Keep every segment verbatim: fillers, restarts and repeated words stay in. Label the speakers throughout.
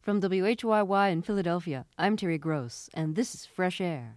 Speaker 1: From W H Y Y in Philadelphia, I'm Terry Gross, and this is Fresh Air.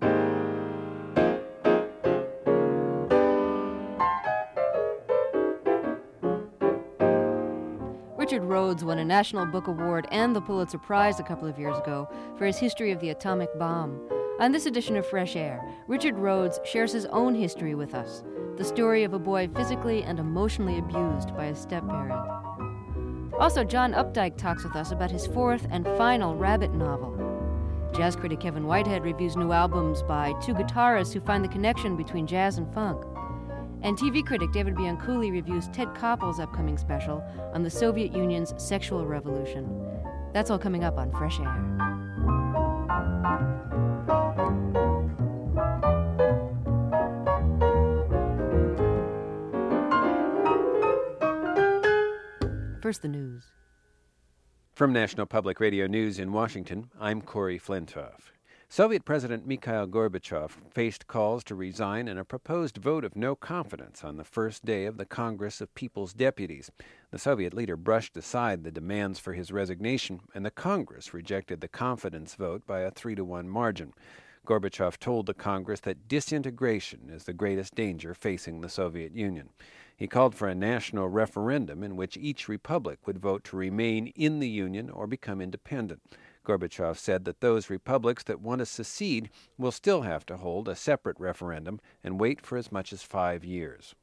Speaker 1: Richard Rhodes won a National Book Award and the Pulitzer Prize a couple of years ago for his history of the atomic bomb. On this edition of Fresh Air, Richard Rhodes shares his own history with us, the story of a boy physically and emotionally abused by a step-parent. Also, John Updike talks with us about his fourth and final Rabbit novel. Jazz critic Kevin Whitehead reviews new albums by two guitarists who find the connection between jazz and funk. And T V critic David Bianculli reviews Ted Koppel's upcoming special on the Soviet Union's sexual revolution. That's all coming up on Fresh Air. First, the news.
Speaker 2: From National Public Radio News in Washington, I'm Corey Flintoff. Soviet President Mikhail Gorbachev faced calls to resign in a proposed vote of no confidence on the first day of the Congress of People's Deputies. The Soviet leader brushed aside the demands for his resignation, and the Congress rejected the confidence vote by a three to one margin. Gorbachev told the Congress that disintegration is the greatest danger facing the Soviet Union. He called for a national referendum in which each republic would vote to remain in the Union or become independent. Gorbachev said that those republics that want to secede will still have to hold a separate referendum and wait for as much as five years.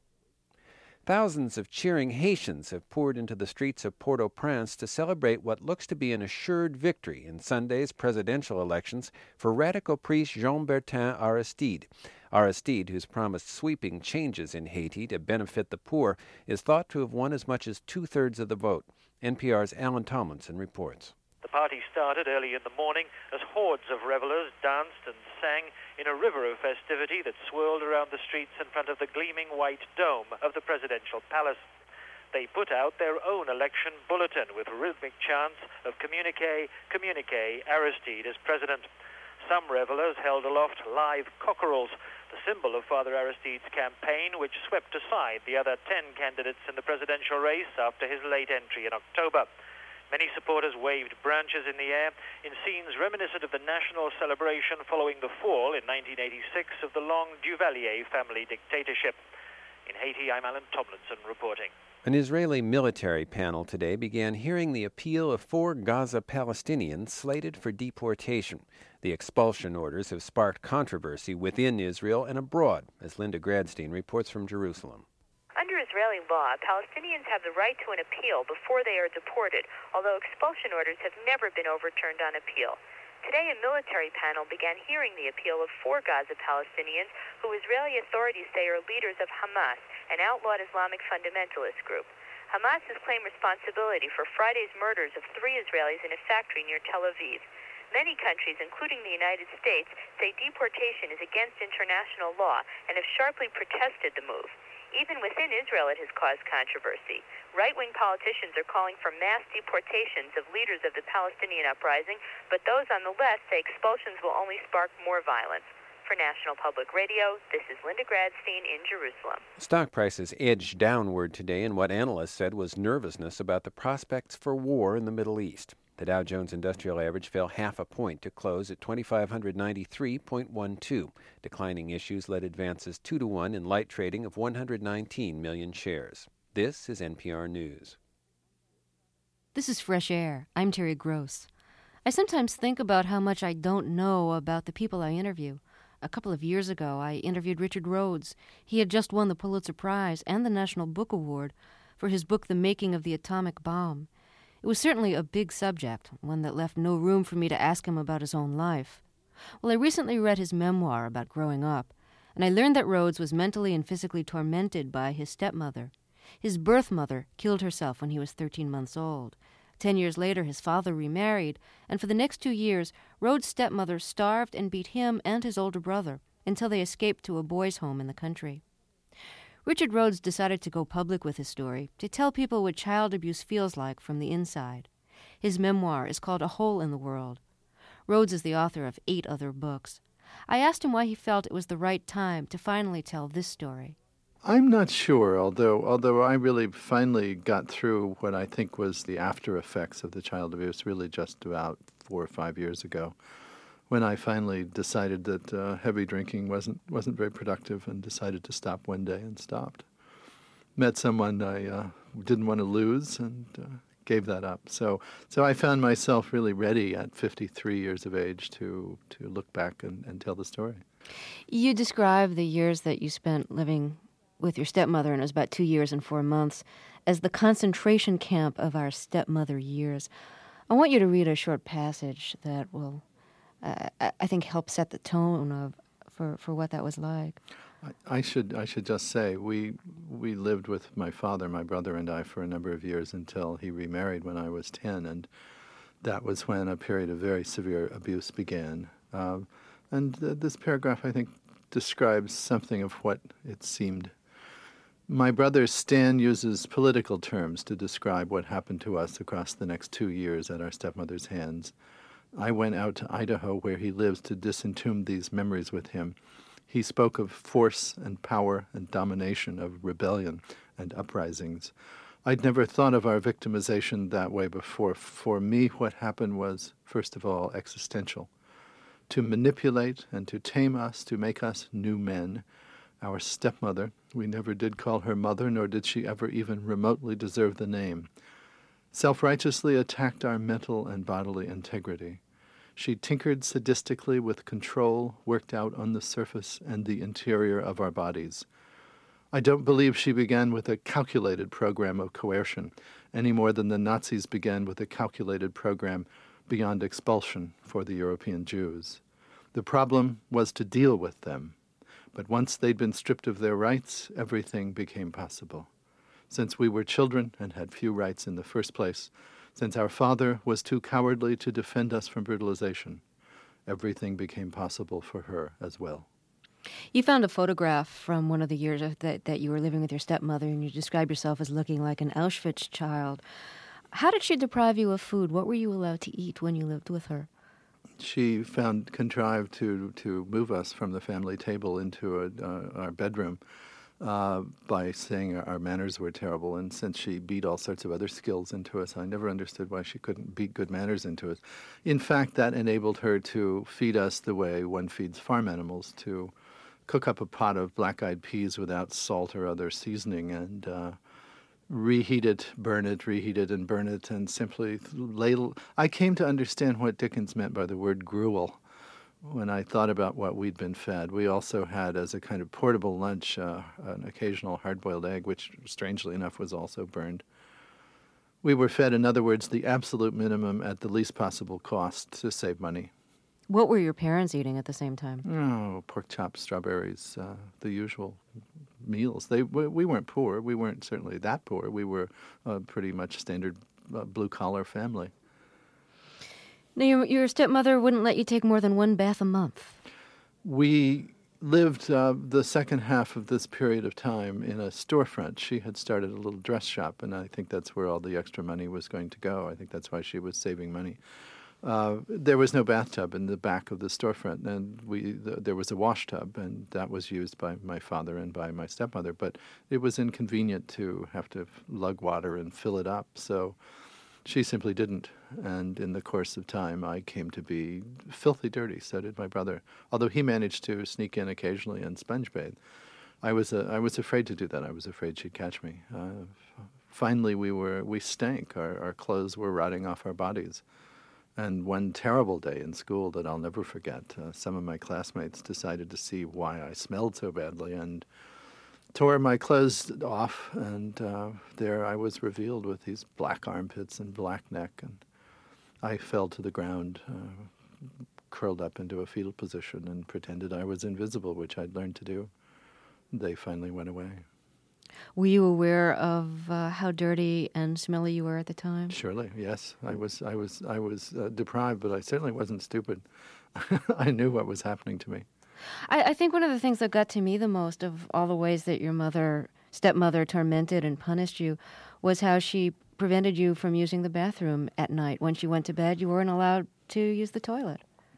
Speaker 2: Thousands of cheering Haitians have poured into the streets of Port-au-Prince to celebrate what looks to be an assured victory in Sunday's presidential elections for radical priest Jean-Bertin Aristide. Aristide, who's promised sweeping changes in Haiti to benefit the poor, is thought to have won as much as two-thirds of the vote. N P R's Alan Tomlinson reports.
Speaker 3: The party started early in the morning as hordes of revelers danced and sang in a river of festivity that swirled around the streets in front of the gleaming white dome of the presidential palace. They put out their own election bulletin with rhythmic chants of communique, communique, Aristide as president. Some revelers held aloft live cockerels, the symbol of Father Aristide's campaign, which swept aside the other ten candidates in the presidential race after his late entry in October. Many supporters waved branches in the air in scenes reminiscent of the national celebration following the fall in nineteen eighty-six of the long Duvalier family dictatorship. In Haiti, I'm Alan Tomlinson reporting.
Speaker 2: An Israeli military panel today began hearing the appeal of four Gaza Palestinians slated for deportation. The expulsion orders have sparked controversy within Israel and abroad, as Linda Gradstein reports from Jerusalem.
Speaker 4: Under Israeli law, Palestinians have the right to an appeal before they are deported, although expulsion orders have never been overturned on appeal. Today, a military panel began hearing the appeal of four Gaza Palestinians who Israeli authorities say are leaders of Hamas, an outlawed Islamic fundamentalist group. Hamas has claimed responsibility for Friday's murders of three Israelis in a factory near Tel Aviv. Many countries, including the United States, say deportation is against international law and have sharply protested the move. Even within Israel, it has caused controversy. Right-wing politicians are calling for mass deportations of leaders of the Palestinian uprising, but those on the left say expulsions will only spark more violence. For National Public Radio, this is Linda Gradstein in Jerusalem.
Speaker 2: Stock prices edged downward today in what analysts said was nervousness about the prospects for war in the Middle East. The Dow Jones Industrial Average fell half a point to close at two thousand five hundred ninety-three point one two. Declining issues led advances two to one in light trading of one hundred nineteen million shares. This is N P R News.
Speaker 1: This is Fresh Air. I'm Terry Gross. I sometimes think about how much I don't know about the people I interview. A couple of years ago, I interviewed Richard Rhodes. He had just won the Pulitzer Prize and the National Book Award for his book, The Making of the Atomic Bomb. It was certainly a big subject, one that left no room for me to ask him about his own life. Well, I recently read his memoir about growing up, and I learned that Rhodes was mentally and physically tormented by his stepmother. His birth mother killed herself when he was thirteen months old. Ten years later, his father remarried, and for the next two years, Rhodes' stepmother starved and beat him and his older brother until they escaped to a boys' home in the country. Richard Rhodes decided to go public with his story, to tell people what child abuse feels like from the inside. His memoir is called A Hole in the World. Rhodes is the author of eight other books. I asked him why he felt it was the right time to finally tell this story.
Speaker 5: I'm not sure, although although I really finally got through what I think was the after effects of the child abuse really just about four or five years ago, when I finally decided that uh, heavy drinking wasn't wasn't very productive and decided to stop one day and stopped. Met someone I uh, didn't want to lose and uh, gave that up. So so I found myself really ready at fifty-three years of age to, to look back and, and tell the story.
Speaker 1: You describe the years that you spent living with your stepmother, and it was about two years and four months, as the concentration camp of our stepmother years. I want you to read a short passage that will, uh, I think, help set the tone of for, for what that was like.
Speaker 5: I, I should I should just say we we lived with my father, my brother, and I for a number of years until he remarried when I was ten, and that was when a period of very severe abuse began. Uh, and uh, this paragraph, I think, describes something of what it seemed. My brother Stan uses political terms to describe what happened to us across the next two years at our stepmother's hands. I went out to Idaho, where he lives, to disentomb these memories with him. He spoke of force and power and domination, of rebellion and uprisings. I'd never thought of our victimization that way before. For me, what happened was, first of all, existential. To manipulate and to tame us, to make us new men. Our stepmother, we never did call her mother, nor did she ever even remotely deserve the name, self-righteously attacked our mental and bodily integrity. She tinkered sadistically with control worked out on the surface and the interior of our bodies. I don't believe she began with a calculated program of coercion, any more than the Nazis began with a calculated program beyond expulsion for the European Jews. The problem was to deal with them. But once they'd been stripped of their rights, everything became possible. Since we were children and had few rights in the first place, since our father was too cowardly to defend us from brutalization, everything became possible for her as well.
Speaker 1: You found a photograph from one of the years that, that you were living with your stepmother, and you describe yourself as looking like an Auschwitz child. How did she deprive you of food? What were you allowed to eat when you lived with her?
Speaker 5: She found contrived to, to move us from the family table into a, uh, our bedroom uh, by saying our, our manners were terrible. And since she beat all sorts of other skills into us, I never understood why she couldn't beat good manners into us. In fact, that enabled her to feed us the way one feeds farm animals, to cook up a pot of black-eyed peas without salt or other seasoning and uh, reheat it, burn it, reheat it, and burn it, and simply ladle. I came to understand what Dickens meant by the word gruel when I thought about what we'd been fed. We also had, as a kind of portable lunch, uh, an occasional hard-boiled egg, which, strangely enough, was also burned. We were fed, in other words, the absolute minimum at the least possible cost to save money.
Speaker 1: What were your parents eating at the same time?
Speaker 5: Oh, pork chops, strawberries, uh, the usual meals. They we, we weren't poor. We weren't certainly that poor. We were a pretty much standard uh, blue-collar family.
Speaker 1: Now, your, your stepmother wouldn't let you take more than one bath a month.
Speaker 5: We lived uh, the second half of this period of time in a storefront. She had started a little dress shop, and I think that's where all the extra money was going to go. I think that's why she was saving money. Uh, there was no bathtub in the back of the storefront, and we th- there was a wash tub, and that was used by my father and by my stepmother. But it was inconvenient to have to lug water and fill it up, so she simply didn't. And in the course of time, I came to be filthy dirty. So did my brother, although he managed to sneak in occasionally and sponge bathe. I was uh, I was afraid to do that. I was afraid she'd catch me. Uh, finally, we were we stank. Our our clothes were rotting off our bodies. And one terrible day in school that I'll never forget, uh, some of my classmates decided to see why I smelled so badly and tore my clothes off, and uh, there I was revealed with these black armpits and black neck, and I fell to the ground, uh, curled up into a fetal position, and pretended I was invisible, which I'd learned to do. They finally went away.
Speaker 1: Were you aware of uh, how dirty and smelly you were at the time?
Speaker 5: Surely, yes. I was, I was, I was uh, deprived, but I certainly wasn't stupid. I knew what was happening to me.
Speaker 1: I, I think one of the things that got to me the most of all the ways that your mother, stepmother, tormented and punished you was how she prevented you from using the bathroom at night. When she went to bed, you weren't allowed to use the toilet.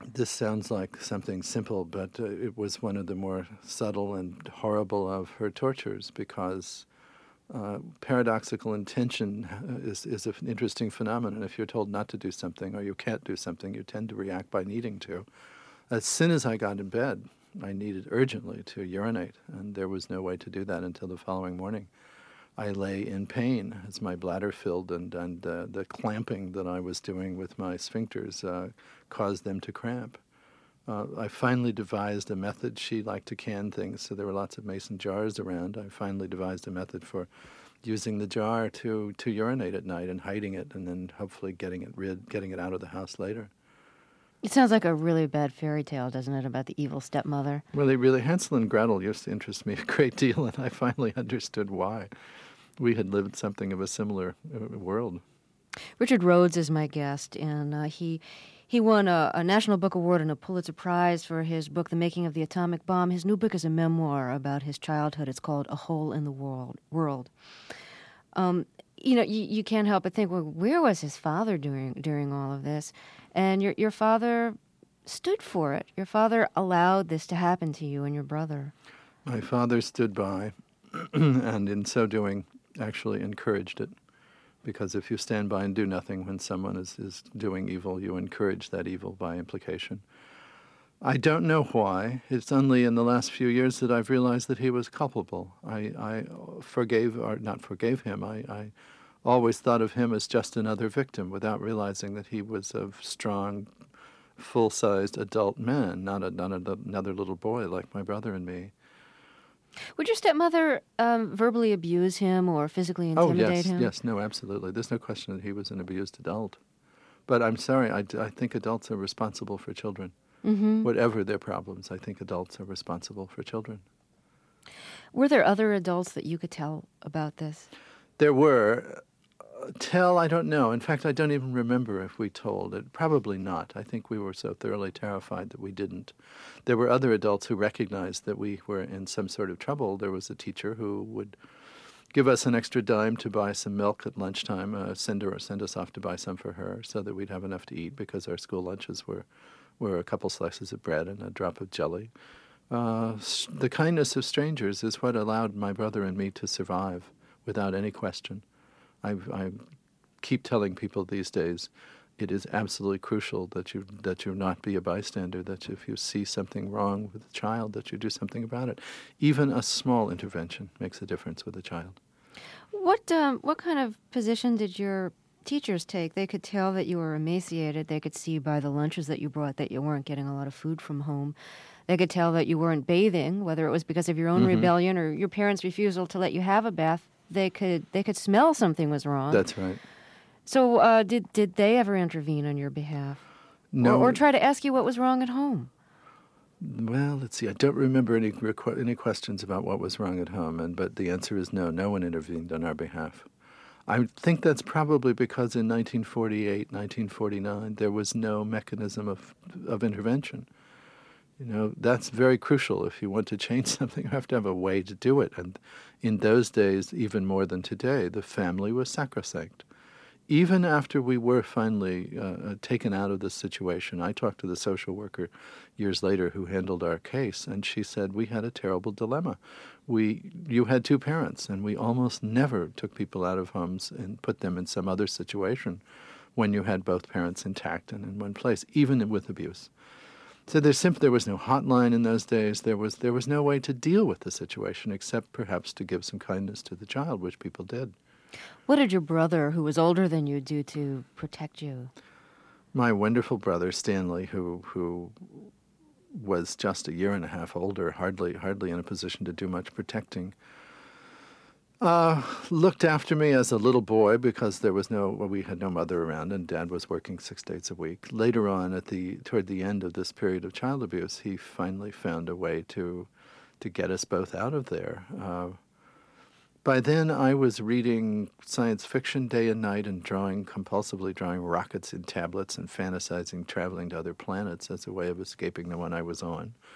Speaker 5: this sounds like something simple, but uh, it was one of the more subtle and horrible of her tortures, because uh, paradoxical intention is, is an interesting phenomenon. If you're told not to do something or you can't do something, you tend to react by needing to. As soon as I got in bed, I needed urgently to urinate, and there was no way to do that until the following morning. I lay in pain as my bladder filled, and, and uh, the clamping that I was doing with my sphincters uh, caused them to cramp. Uh, I finally devised a method. She liked to can things, so there were lots of mason jars around. I finally devised a method for using the jar to, to urinate at night and hiding it, and then hopefully getting it rid, getting it out of the house later.
Speaker 1: It sounds like a really bad fairy tale, doesn't it, about the evil stepmother?
Speaker 5: Really, really, Hansel and Gretel used to interest me a great deal, and I finally understood why. We had lived something of a similar uh, world.
Speaker 1: Richard Rhodes is my guest, and uh, he he won a, a National Book Award and a Pulitzer Prize for his book, The Making of the Atomic Bomb. His new book is a memoir about his childhood. It's called A Hole in the World. World. Um, you know, you, you can't help but think, well, where was his father during during all of this? And your your father stood for it. Your father allowed this to happen to you and your brother.
Speaker 5: My father stood by, and in so doing, actually encouraged it. Because if you stand by and do nothing when someone is, is doing evil, you encourage that evil by implication. I don't know why. It's only in the last few years that I've realized that he was culpable. I, I forgave, or not forgave him, I, I always thought of him as just another victim without realizing that he was a strong, full-sized adult man, not, a, not a, another little boy like my brother and me.
Speaker 1: Would your stepmother um, verbally abuse him or physically intimidate
Speaker 5: oh, yes,
Speaker 1: him?
Speaker 5: yes, no, absolutely. There's no question that he was an abused adult. But I'm sorry, I, I think adults are responsible for children.
Speaker 1: Mm-hmm.
Speaker 5: Whatever their problems, I think adults are responsible for children.
Speaker 1: Were there other adults that you could tell about this?
Speaker 5: There were. Tell, I don't know. In fact, I don't even remember if we told it. Probably not. I think we were so thoroughly terrified that we didn't. There were other adults who recognized that we were in some sort of trouble. There was a teacher who would give us an extra dime to buy some milk at lunchtime, uh, send her or send us off to buy some for her so that we'd have enough to eat, because our school lunches were, were a couple slices of bread and a drop of jelly. Uh, the kindness of strangers is what allowed my brother and me to survive without any question. I, I keep telling people these days, it is absolutely crucial that you that you not be a bystander, that if you see something wrong with a child, that you do something about it. Even a small intervention makes a difference with a child.
Speaker 1: What um, what kind of position did your teachers take? They could tell that you were emaciated. They could see by the lunches that you brought that you weren't getting a lot of food from home. They could tell that you weren't bathing, whether it was because of your own mm-hmm. rebellion or your parents' refusal to let you have a bath. They could they could smell something was wrong.
Speaker 5: That's right.
Speaker 1: So uh, did did they ever intervene on your behalf?
Speaker 5: No.
Speaker 1: Or, or try to ask you what was wrong at home?
Speaker 5: Well, let's see. I don't remember any requ- any questions about what was wrong at home, and but the answer is no. No one intervened on our behalf. I think that's probably because in nineteen forty-eight, nineteen forty-nine, there was no mechanism of of intervention. You know, that's very crucial. If you want to change something, you have to have a way to do it. And in those days, even more than today, the family was sacrosanct. Even after we were finally uh, taken out of this situation, I talked to the social worker years later who handled our case, and she said we had a terrible dilemma. We, you had two parents, and we almost never took people out of homes and put them in some other situation when you had both parents intact and in one place, even with abuse. So there simply there was no hotline in those days. There was there was no way to deal with the situation except perhaps to give some kindness to the child, which people did.
Speaker 1: What did your brother, who was older than you, do to protect you?
Speaker 5: My wonderful brother Stanley, who who was just a year and a half older, hardly hardly in a position to do much protecting, Uh, looked after me as a little boy because there was no, well, we had no mother around, and Dad was working six days a week. Later on, at the toward the end of this period of child abuse, he finally found a way to to get us both out of there. Uh, by then, I was reading science fiction day and night and drawing, compulsively drawing rockets in tablets and fantasizing traveling to other planets as a way of escaping the one I was on.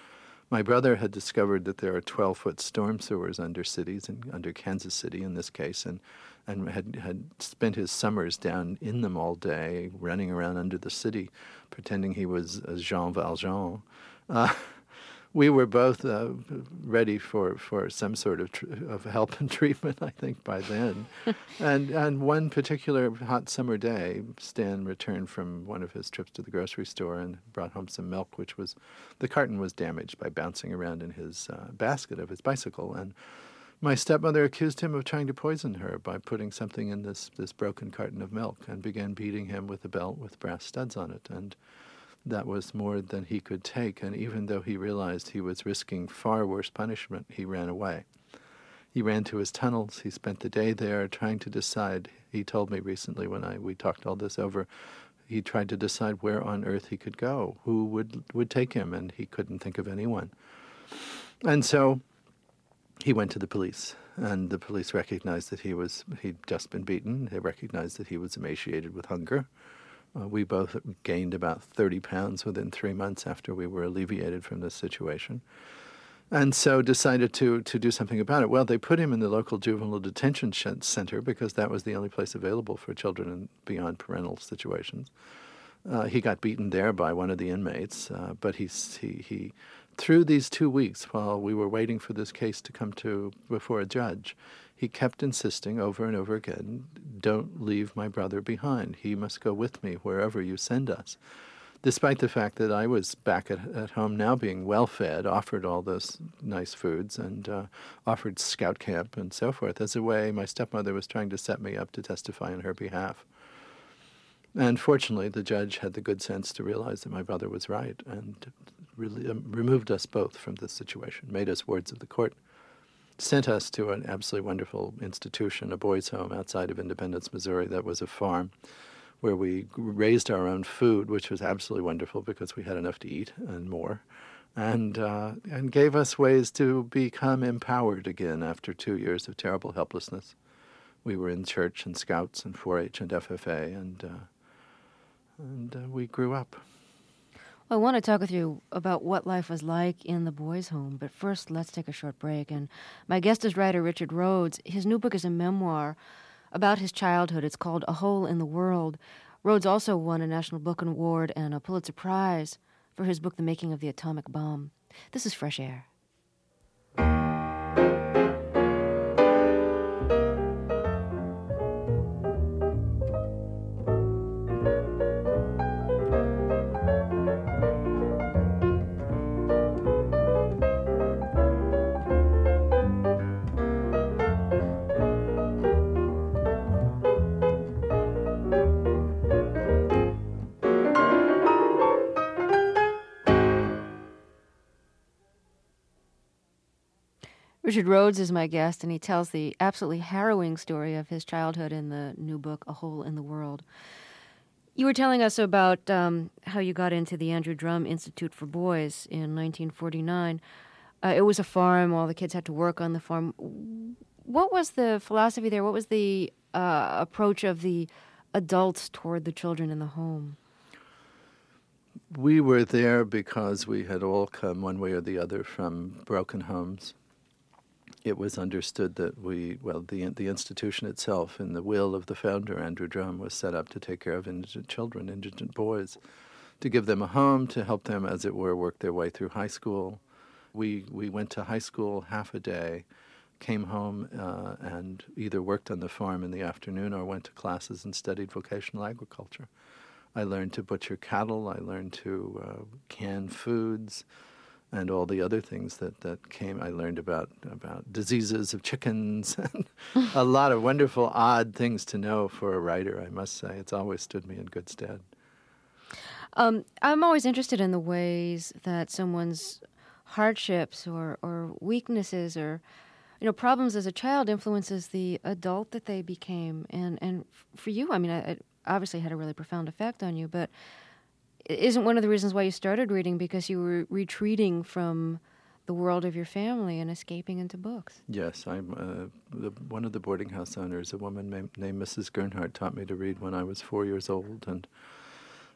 Speaker 5: My brother had discovered that there are twelve-foot storm sewers under cities, and under Kansas City in this case, and and had, had spent his summers down in them all day, running around under the city, pretending he was uh, Jean Valjean. Uh, we were both uh, ready for, for some sort of tr- of help and treatment, I think, by then. and and one particular hot summer day, Stan returned from one of his trips to the grocery store and brought home some milk, which was, the carton was damaged by bouncing around in his uh, basket of his bicycle. And my stepmother accused him of trying to poison her by putting something in this, this broken carton of milk, and began beating him with a belt with brass studs on it. And that was more than he could take, and even though he realized he was risking far worse punishment, he ran away. He ran to his tunnels. He spent the day there trying to decide. He told me recently when I we talked all this over, he tried to decide where on earth he could go, who would, would take him, and he couldn't think of anyone. And so he went to the police, and the police recognized that he was, he'd just been beaten. They recognized that he was emaciated with hunger. Uh, we both gained about thirty pounds within three months after we were alleviated from this situation. And so decided to, to do something about it. Well, they put him in the local juvenile detention center because that was the only place available for children in beyond parental situations. Uh, he got beaten there by one of the inmates, uh, but he, he, he, through these two weeks while we were waiting for this case to come to before a judge, he kept insisting over and over again, don't leave my brother behind. He must go with me wherever you send us. Despite the fact that I was back at, at home now being well-fed, offered all those nice foods, and uh, offered scout camp and so forth, as a way my stepmother was trying to set me up to testify on her behalf. And fortunately, the judge had the good sense to realize that my brother was right and really, um, removed us both from this situation, made us wards of the court, sent us to an absolutely wonderful institution, a boys' home outside of Independence, Missouri, that was a farm, where we raised our own food, which was absolutely wonderful because we had enough to eat and more, and uh, and gave us ways to become empowered again after two years of terrible helplessness. We were in church and Scouts and four H and F F A, and uh, and uh, we grew up.
Speaker 1: Well, I want to talk with you about what life was like in the boys' home, but first let's take a short break. And my guest is writer Richard Rhodes. His new book is a memoir about his childhood. It's called A Hole in the World. Rhodes also won a National Book Award and a Pulitzer Prize for his book, The Making of the Atomic Bomb. This is Fresh Air. Richard Rhodes is my guest, and he tells the absolutely harrowing story of his childhood in the new book, A Hole in the World. You were telling us about um, how you got into the Andrew Drum Institute for Boys in nineteen forty-nine. Uh, it was a farm. All the kids had to work on the farm. What was the philosophy there? What was the uh, approach of the adults toward the children in the home?
Speaker 5: We were there because we had all come one way or the other from broken homes. It was understood that we, well, the the institution itself, in the will of the founder, Andrew Drum, was set up to take care of indigent children, indigent boys, to give them a home, to help them, as it were, work their way through high school. We we went to high school half a day, came home uh, and either worked on the farm in the afternoon or went to classes and studied vocational agriculture. I learned to butcher cattle. I learned to uh, can foods, and all the other things that, that came. I learned about, about diseases of chickens and a lot of wonderful, odd things to know for a writer, I must say. It's always stood me in good stead.
Speaker 1: Um, I'm always interested in the ways that someone's hardships or, or weaknesses or, you know, problems as a child influences the adult that they became. And, and for you, I mean, it obviously had a really profound effect on you, but isn't one of the reasons why you started reading because you were retreating from the world of your family and escaping into books?
Speaker 5: Yes, I'm uh, the, one of the boarding house owners, a woman named, named Missus Gernhardt, taught me to read when I was four years old, and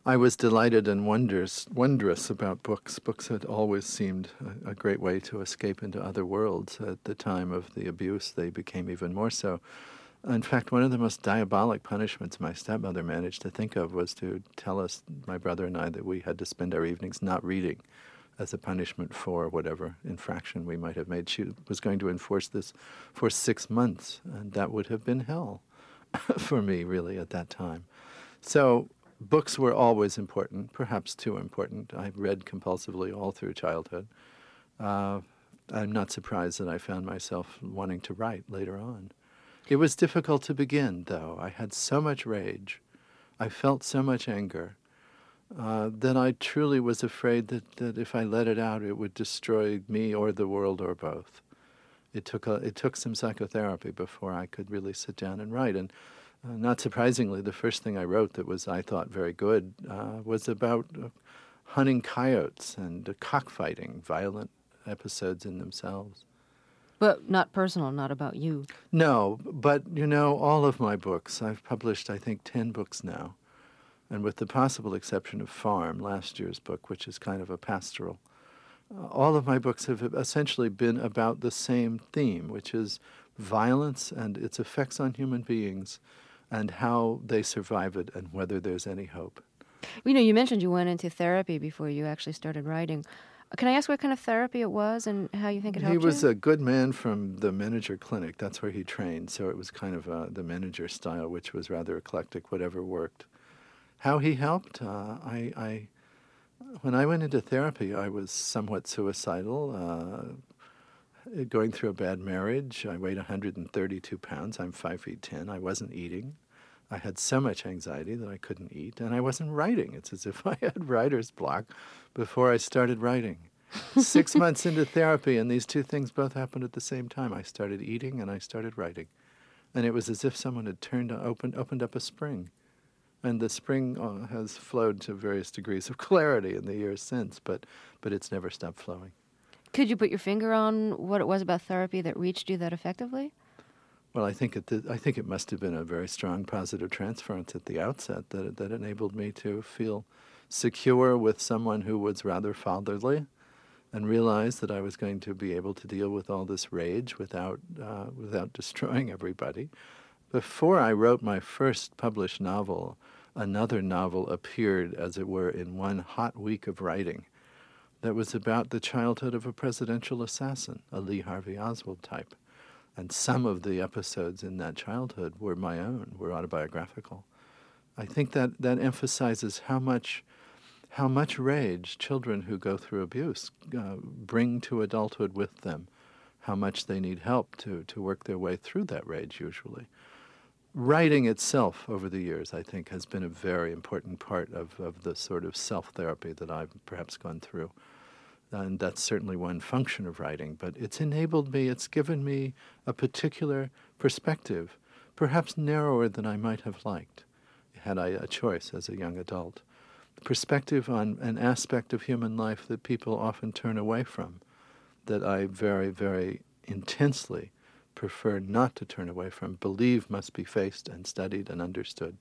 Speaker 5: I was delighted and wondrous, wondrous about books. Books had always seemed a, a great way to escape into other worlds. At the time of the abuse, they became even more so. In fact, one of the most diabolic punishments my stepmother managed to think of was to tell us, my brother and I, that we had to spend our evenings not reading as a punishment for whatever infraction we might have made. She was going to enforce this for six months, and that would have been hell for me, really, at that time. So books were always important, perhaps too important. I read compulsively all through childhood. Uh, I'm not surprised that I found myself wanting to write later on. It was difficult to begin, though. I had so much rage. I felt so much anger uh, that I truly was afraid that, that if I let it out, it would destroy me or the world or both. It took a, it took some psychotherapy before I could really sit down and write. And uh, not surprisingly, the first thing I wrote that was, I thought, very good uh, was about uh, hunting coyotes and uh, cockfighting, violent episodes in themselves.
Speaker 1: But not personal, not about you.
Speaker 5: No, but, you know, all of my books, I've published, I think, ten books now. And with the possible exception of Farm, last year's book, which is kind of a pastoral, uh, all of my books have essentially been about the same theme, which is violence and its effects on human beings and how they survive it and whether there's any hope.
Speaker 1: You know, you mentioned you went into therapy before you actually started writing. Can I ask what kind of therapy it was and how you think it helped you?
Speaker 5: He was a good man from the Manager Clinic. That's where he trained. So it was kind of uh, the Manager style, which was rather eclectic, whatever worked. How he helped? Uh, I, I, when I went into therapy, I was somewhat suicidal, uh, going through a bad marriage. I weighed one hundred thirty-two pounds. I'm five feet ten. I wasn't eating. I had so much anxiety that I couldn't eat, and I wasn't writing. It's as if I had writer's block before I started writing. Six months into therapy, and these two things both happened at the same time. I started eating, and I started writing. And it was as if someone had turned, opened, opened up a spring. And the spring uh, has flowed to various degrees of clarity in the years since, but, but it's never stopped flowing.
Speaker 1: Could you put your finger on what it was about therapy that reached you that effectively?
Speaker 5: Well, I think it did, I think it must have been a very strong positive transference at the outset that that enabled me to feel secure with someone who was rather fatherly, and realize that I was going to be able to deal with all this rage without uh, without destroying everybody. Before I wrote my first published novel, another novel appeared, as it were, in one hot week of writing. That was about the childhood of a presidential assassin, a Lee Harvey Oswald type. And some of the episodes in that childhood were my own, were autobiographical. I think that, that emphasizes how much how much rage children who go through abuse uh, bring to adulthood with them, how much they need help to, to work their way through that rage usually. Writing itself over the years, I think, has been a very important part of, of the sort of self-therapy that I've perhaps gone through. And that's certainly one function of writing, but it's enabled me, it's given me a particular perspective, perhaps narrower than I might have liked, had I a choice as a young adult. Perspective on an aspect of human life that people often turn away from, that I very, very intensely prefer not to turn away from, believe must be faced and studied and understood.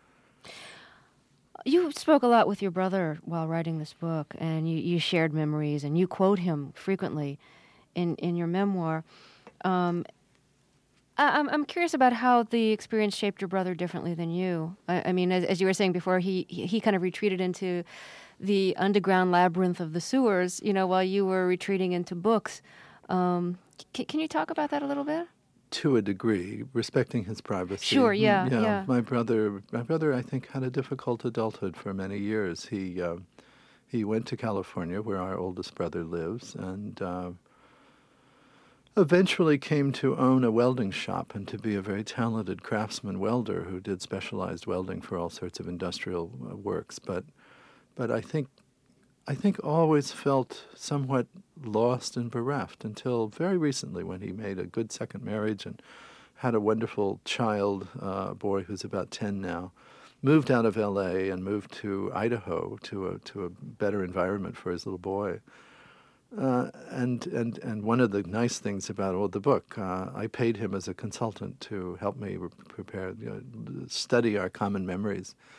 Speaker 1: You spoke a lot with your brother while writing this book, and you, you shared memories, and you quote him frequently in, in your memoir. Um, I, I'm I'm curious about how the experience shaped your brother differently than you. I, I mean, as, as you were saying before, he, he he kind of retreated into the underground labyrinth of the sewers, you know, while you were retreating into books. Um, c- can you talk about that a little bit?
Speaker 5: To a degree, respecting his privacy.
Speaker 1: Sure, yeah,
Speaker 5: yeah.
Speaker 1: yeah.
Speaker 5: My brother, my brother, I think, had a difficult adulthood for many years. He uh, he went to California, where our oldest brother lives, and uh, eventually came to own a welding shop and to be a very talented craftsman welder who did specialized welding for all sorts of industrial uh, works. But, but I think. I think always felt somewhat lost and bereft until very recently, when he made a good second marriage and had a wonderful child, uh, a boy who's about ten now, moved out of L A and moved to Idaho to a to a better environment for his little boy. Uh, and and and one of the nice things about well, the book, uh, I paid him as a consultant to help me re- prepare, you know, study our common memories.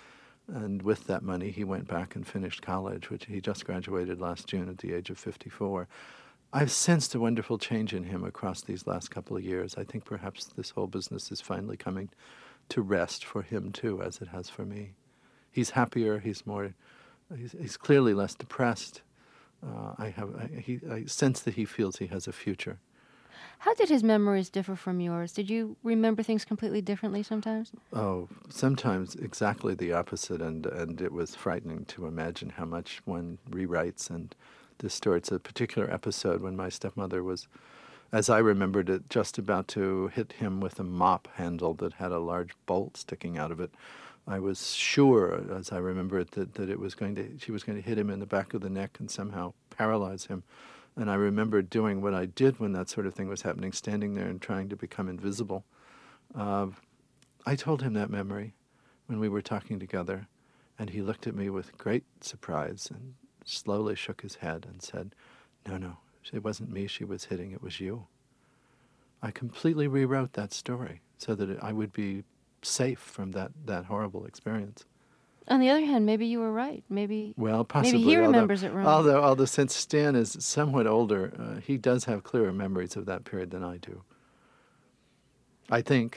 Speaker 5: And with that money, he went back and finished college, which he just graduated last June at the age of fifty-four. I've sensed a wonderful change in him across these last couple of years. I think perhaps this whole business is finally coming to rest for him, too, as it has for me. He's happier. He's more, he's, he's clearly less depressed. Uh, I have, I, he, I sense that he feels he has a future.
Speaker 1: How did his memories differ from yours? Did you remember things completely differently sometimes?
Speaker 5: Oh, sometimes exactly the opposite, and, and it was frightening to imagine how much one rewrites and distorts. A particular episode when my stepmother was, as I remembered it, just about to hit him with a mop handle that had a large bolt sticking out of it. I was sure, as I remember it, that, that it was going to, she was going to hit him in the back of the neck and somehow paralyze him. And I remember doing what I did when that sort of thing was happening, standing there and trying to become invisible. Uh, I told him that memory when we were talking together, and he looked at me with great surprise and slowly shook his head and said, no, no, it wasn't me she was hitting, it was you. I completely rewrote that story so that I would be safe from that, that horrible experience.
Speaker 1: On the other hand, maybe you were right. Maybe
Speaker 5: well, possibly.
Speaker 1: Maybe he
Speaker 5: although,
Speaker 1: remembers it wrong.
Speaker 5: Although, although since Stan is somewhat older, uh, he does have clearer memories of that period than I do. I think.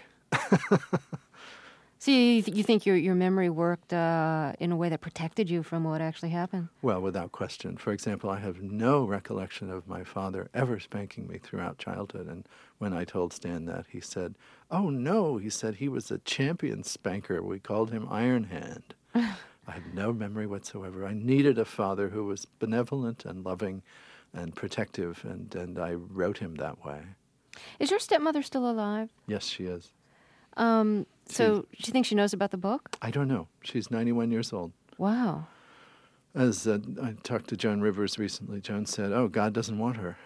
Speaker 1: So you, th- you think your your memory worked uh, in a way that protected you from what actually happened?
Speaker 5: Well, without question. For example, I have no recollection of my father ever spanking me throughout childhood. And when I told Stan that, he said, oh, no, he said he was a champion spanker. We called him Iron Hand. I have no memory whatsoever. I needed a father who was benevolent and loving and protective, and, and I wrote him that way.
Speaker 1: Is your stepmother still alive?
Speaker 5: Yes, she is.
Speaker 1: Um, so do you think she knows about the book?
Speaker 5: I don't know. She's ninety-one years old.
Speaker 1: Wow.
Speaker 5: As uh, I talked to Joan Rivers recently, Joan said, oh, God doesn't want her.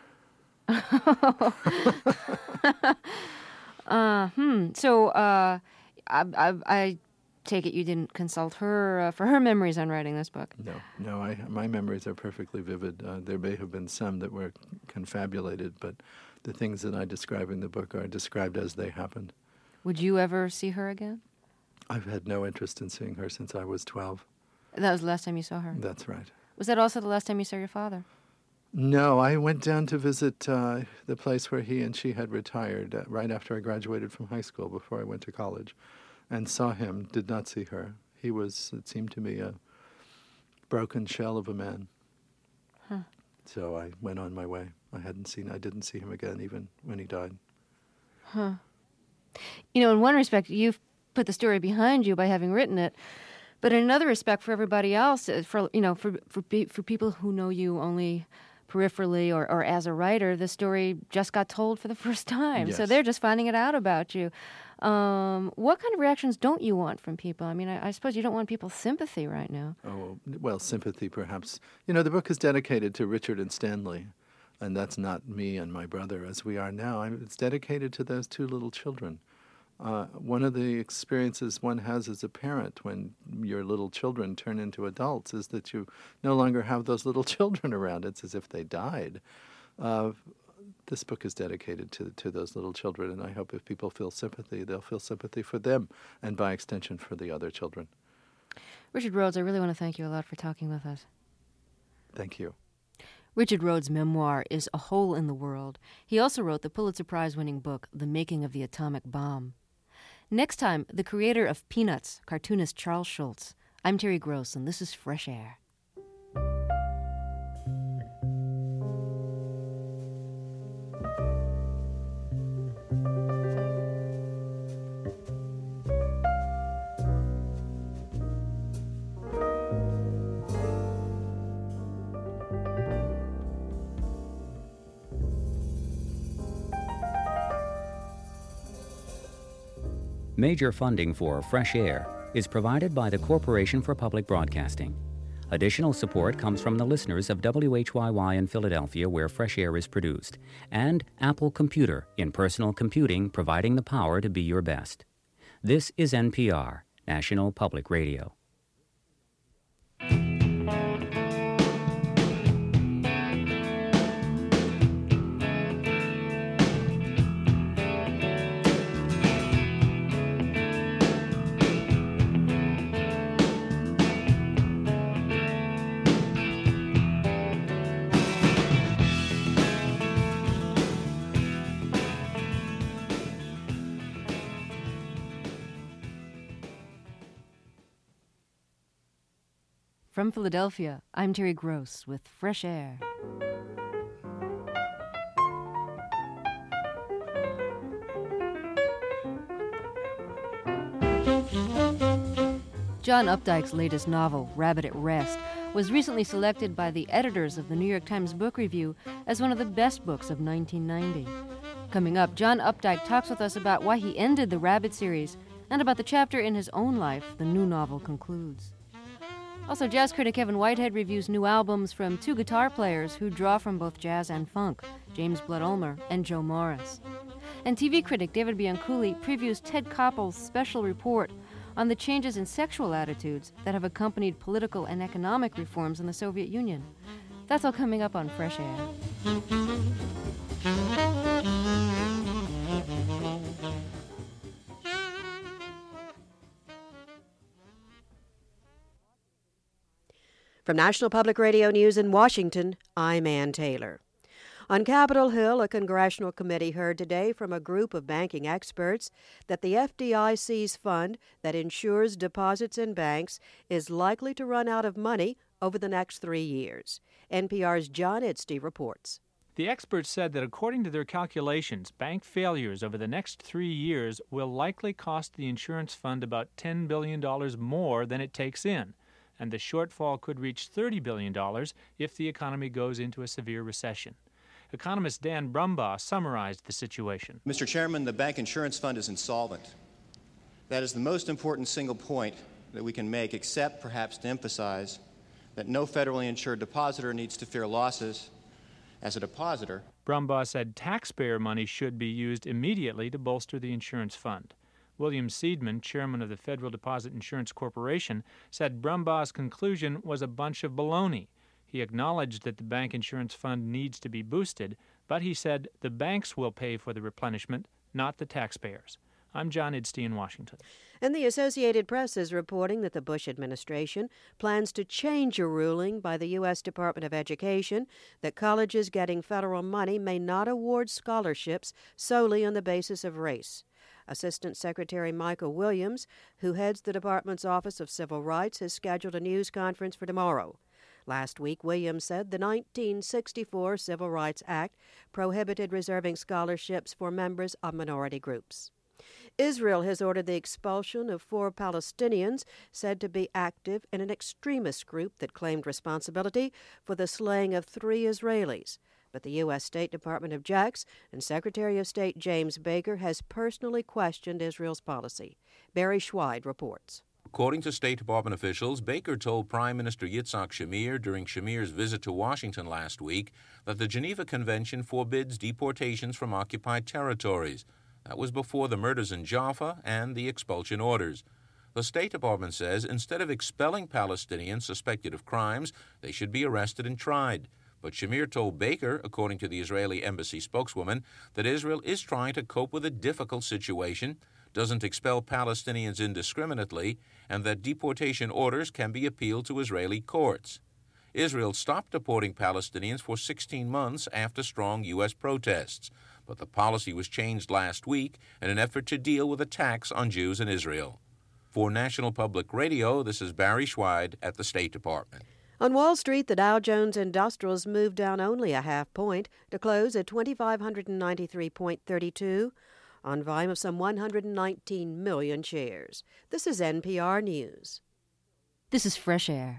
Speaker 1: uh, hmm. So uh, I, I, I take it you didn't consult her uh, for her memories on writing this book?
Speaker 5: No, no. I, my memories are perfectly vivid. Uh, there may have been some that were confabulated, but the things that I describe in the book are described as they happened.
Speaker 1: Would you ever see her again?
Speaker 5: I've had no interest in seeing her since I was twelve.
Speaker 1: That was the last time you saw her?
Speaker 5: That's right.
Speaker 1: Was that also the last time you saw your father?
Speaker 5: No, I went down to visit uh, the place where he and she had retired uh, right after I graduated from high school, before I went to college, and saw him, did not see her. He was, it seemed to me, a broken shell of a man.
Speaker 1: Huh.
Speaker 5: So I went on my way. I hadn't seen, I didn't see him again even when he died.
Speaker 1: Huh. You know, in one respect, you've put the story behind you by having written it, but in another respect, for everybody else, for you know, for for, for people who know you only peripherally or, or as a writer, the story just got told for the first time.
Speaker 5: Yes.
Speaker 1: So they're just finding it out about you. Um, what kind of reactions don't you want from people? I mean, I, I suppose you don't want people's sympathy right now.
Speaker 5: Oh, well, sympathy perhaps. You know, the book is dedicated to Richard and Stanley, and that's not me and my brother as we are now. I mean, it's dedicated to those two little children. Uh, one of the experiences one has as a parent when your little children turn into adults is that you no longer have those little children around. It's as if they died. Uh, this book is dedicated to, to those little children, and I hope if people feel sympathy, they'll feel sympathy for them and by extension for the other children.
Speaker 1: Richard Rhodes, I really want to thank you a lot for talking with us.
Speaker 5: Thank you.
Speaker 1: Richard Rhodes' memoir is A Hole in the World. He also wrote the Pulitzer Prize-winning book, The Making of the Atomic Bomb. Next time, the creator of Peanuts, cartoonist Charles Schulz. I'm Terry Gross, and this is Fresh Air.
Speaker 6: Major funding for Fresh Air is provided by the Corporation for Public Broadcasting. Additional support comes from the listeners of W H Y Y in Philadelphia, where Fresh Air is produced, and Apple Computer in personal computing, providing the power to be your best. This is N P R, National Public Radio.
Speaker 1: From Philadelphia, I'm Terry Gross with Fresh Air. John Updike's latest novel, Rabbit at Rest, was recently selected by the editors of the New York Times Book Review as one of the best books of nineteen ninety. Coming up, John Updike talks with us about why he ended the Rabbit series and about the chapter in his own life the new novel concludes. Also, jazz critic Kevin Whitehead reviews new albums from two guitar players who draw from both jazz and funk, James Blood Ulmer and Joe Morris. And T V critic David Bianculli previews Ted Koppel's special report on the changes in sexual attitudes that have accompanied political and economic reforms in the Soviet Union. That's all coming up on Fresh Air.
Speaker 7: From National Public Radio News in Washington, I'm Ann Taylor. On Capitol Hill, a congressional committee heard today from a group of banking experts that the F D I C's fund that insures deposits in banks is likely to run out of money over the next three years. N P R's John Idsty reports.
Speaker 8: The experts said that according to their calculations, bank failures over the next three years will likely cost the insurance fund about ten billion dollars more than it takes in, and the shortfall could reach thirty billion dollars if the economy goes into a severe recession. Economist Dan Brumbaugh summarized the situation.
Speaker 9: Mister Chairman, the bank insurance fund is insolvent. That is the most important single point that we can make, except perhaps to emphasize that no federally insured depositor needs to fear losses. As a depositor,
Speaker 8: Brumbaugh said taxpayer money should be used immediately to bolster the insurance fund. William Seidman, chairman of the Federal Deposit Insurance Corporation, said Brumbaugh's conclusion was a bunch of baloney. He acknowledged that the bank insurance fund needs to be boosted, but he said the banks will pay for the replenishment, not the taxpayers. I'm John Idsty in Washington.
Speaker 7: And the Associated Press is reporting that the Bush administration plans to change a ruling by the U S Department of Education that colleges getting federal money may not award scholarships solely on the basis of race. Assistant Secretary Michael Williams, who heads the department's Office of Civil Rights, has scheduled a news conference for tomorrow. Last week, Williams said the nineteen sixty-four Civil Rights Act prohibited reserving scholarships for members of minority groups. Israel has ordered the expulsion of four Palestinians said to be active in an extremist group that claimed responsibility for the slaying of three Israelis. But the U S State Department objects, and Secretary of State James Baker has personally questioned Israel's policy. Barry Schweid reports.
Speaker 10: According to State Department officials, Baker told Prime Minister Yitzhak Shamir during Shamir's visit to Washington last week that the Geneva Convention forbids deportations from occupied territories. That was before the murders in Jaffa and the expulsion orders. The State Department says instead of expelling Palestinians suspected of crimes, they should be arrested and tried. But Shamir told Baker, according to the Israeli embassy spokeswoman, that Israel is trying to cope with a difficult situation, doesn't expel Palestinians indiscriminately, and that deportation orders can be appealed to Israeli courts. Israel stopped deporting Palestinians for sixteen months after strong U S protests, but the policy was changed last week in an effort to deal with attacks on Jews in Israel. For National Public Radio, this is Barry Schweid at the State Department.
Speaker 7: On Wall Street, the Dow Jones Industrials moved down only a half point to close at two thousand five hundred ninety-three point three two on volume of some one hundred nineteen million shares. This is N P R News.
Speaker 1: This is Fresh Air.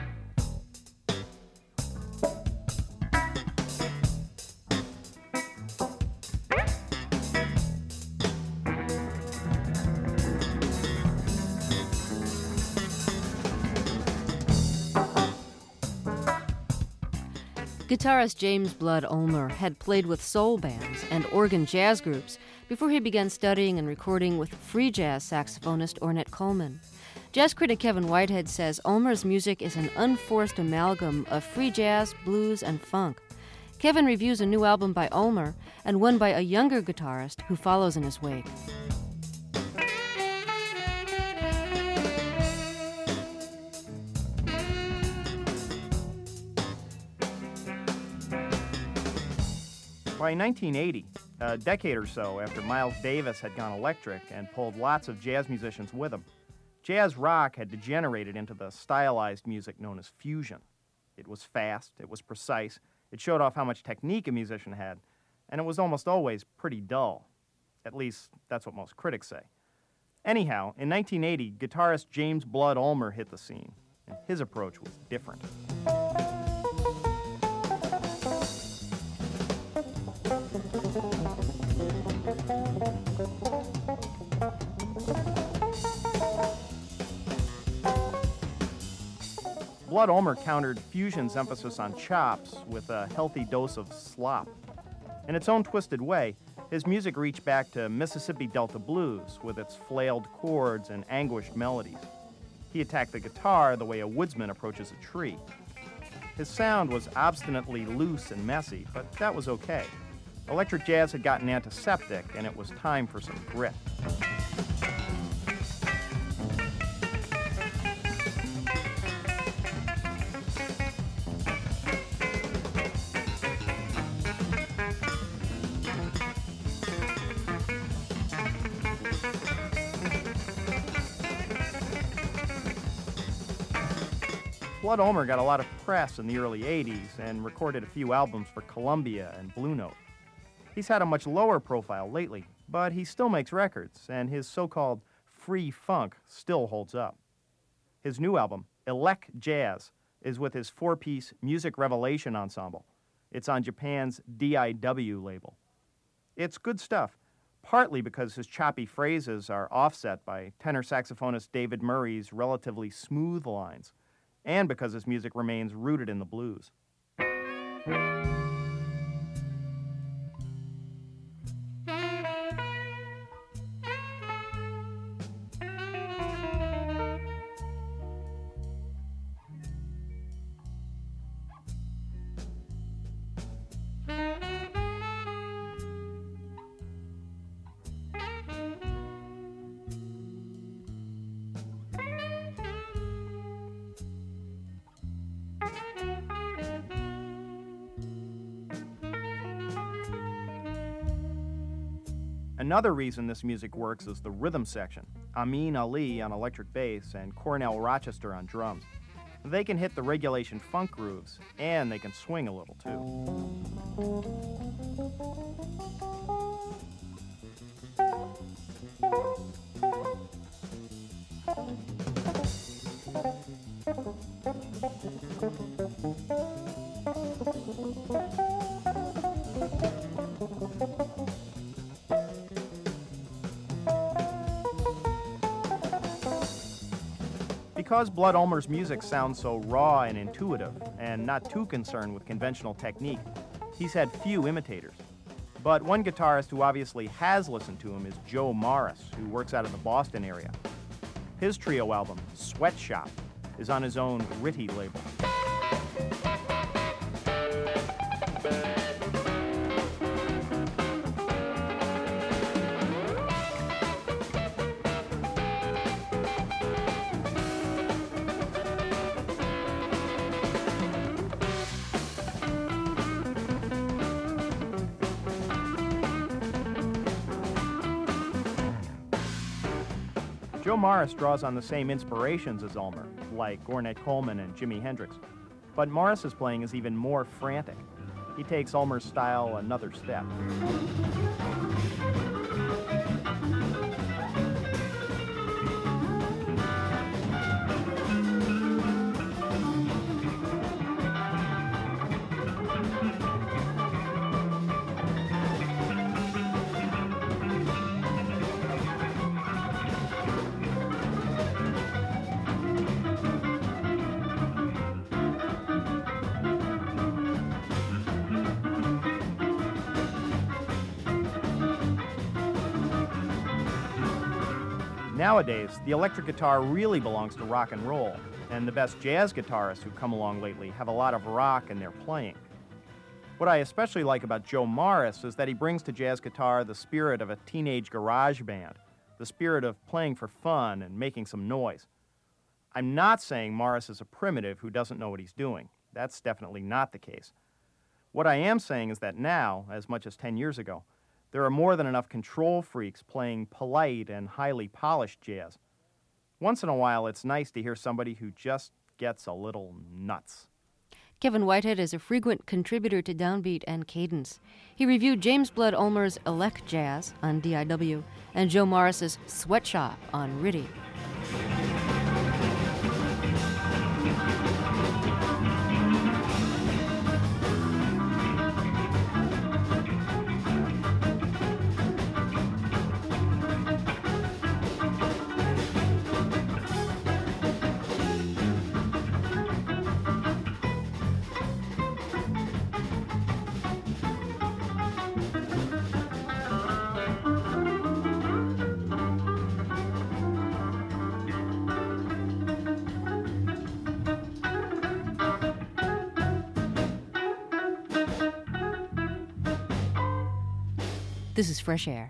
Speaker 1: Guitarist James Blood Ulmer had played with soul bands and organ jazz groups before he began studying and recording with free jazz saxophonist Ornette Coleman. Jazz critic Kevin Whitehead says Ulmer's music is an unforced amalgam of free jazz, blues, and funk. Kevin reviews a new album by Ulmer and one by a younger guitarist who follows in his wake.
Speaker 11: By nineteen eighty, a decade or so after Miles Davis had gone electric and pulled lots of jazz musicians with him, Jazz rock had degenerated into the stylized music known as fusion. It was fast, it was precise, it showed off how much technique a musician had, and it was almost always pretty dull. At least, that's what most critics say. Anyhow, in nineteen eighty, guitarist James Blood Ulmer hit the scene, and his approach was different. Blood Ulmer countered fusion's emphasis on chops with a healthy dose of slop. In its own twisted way, his music reached back to Mississippi Delta blues with its flailed chords and anguished melodies. He attacked the guitar the way a woodsman approaches a tree. His sound was obstinately loose and messy, but that was okay. Electric jazz had gotten antiseptic, and it was time for some grit. Blood Ulmer got a lot of press in the early eighties and recorded a few albums for Columbia and Blue Note. He's had a much lower profile lately, but he still makes records, and his so-called free funk still holds up. His new album, Elec Jazz, is with his four-piece Music Revelation Ensemble. It's on Japan's D I W label. It's good stuff, partly because his choppy phrases are offset by tenor saxophonist David Murray's relatively smooth lines, and because his music remains rooted in the blues. Another reason this music works is the rhythm section. Amin Ali on electric bass and Cornell Rochester on drums. They can hit the regulation funk grooves, and they can swing a little too. Because Blood Ulmer's music sounds so raw and intuitive, and not too concerned with conventional technique, he's had few imitators. But one guitarist who obviously has listened to him is Joe Morris, who works out of the Boston area. His trio album, Sweatshop, is on his own Ritty label. Joe Morris draws on the same inspirations as Ulmer, like Ornette Coleman and Jimi Hendrix, but Morris's playing is even more frantic. He takes Ulmer's style another step. Nowadays, the electric guitar really belongs to rock and roll, and the best jazz guitarists who've come along lately have a lot of rock in their playing. What I especially like about Joe Morris is that he brings to jazz guitar the spirit of a teenage garage band, the spirit of playing for fun and making some noise. I'm not saying Morris is a primitive who doesn't know what he's doing. That's definitely not the case. What I am saying is that now, as much as ten years ago, there are more than enough control freaks playing polite and highly polished jazz. Once in a while, it's nice to hear somebody who just gets a little nuts.
Speaker 1: Kevin Whitehead is a frequent contributor to Downbeat and Cadence. He reviewed James Blood Ulmer's Elect Jazz on D I W and Joe Morris's Sweatshop on R T I. This is Fresh Air.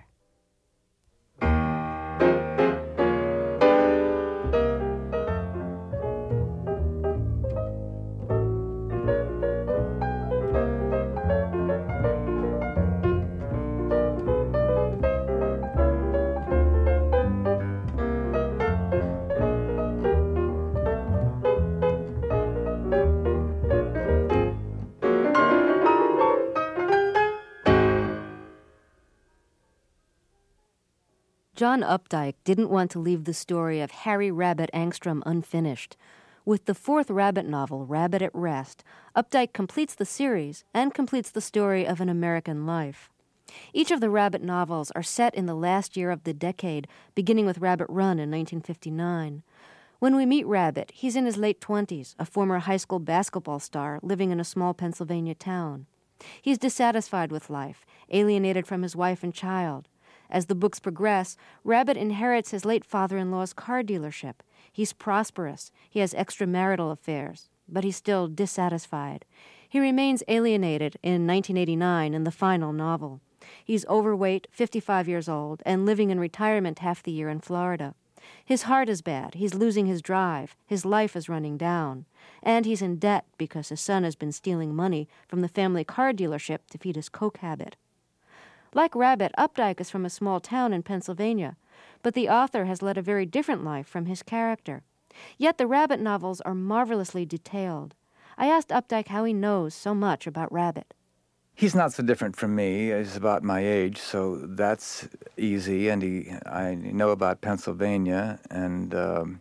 Speaker 1: John Updike didn't want to leave the story of Harry Rabbit Angstrom unfinished. With the fourth Rabbit novel, Rabbit at Rest, Updike completes the series and completes the story of an American life. Each of the Rabbit novels are set in the last year of the decade, beginning with Rabbit Run in nineteen fifty-nine. When we meet Rabbit, he's in his late twenties, a former high school basketball star living in a small Pennsylvania town. He's dissatisfied with life, alienated from his wife and child. As the books progress, Rabbit inherits his late father-in-law's car dealership. He's prosperous. He has extramarital affairs, but he's still dissatisfied. He remains alienated in nineteen eighty-nine in the final novel. He's overweight, fifty-five years old, and living in retirement half the year in Florida. His heart is bad. He's losing his drive. His life is running down. And he's in debt because his son has been stealing money from the family car dealership to feed his coke habit. Like Rabbit, Updike is from a small town in Pennsylvania, but the author has led a very different life from his character. Yet the Rabbit novels are marvelously detailed. I asked Updike how he knows so much about Rabbit.
Speaker 12: He's not so different from me. He's about my age, so that's easy. And he, I know about Pennsylvania and um,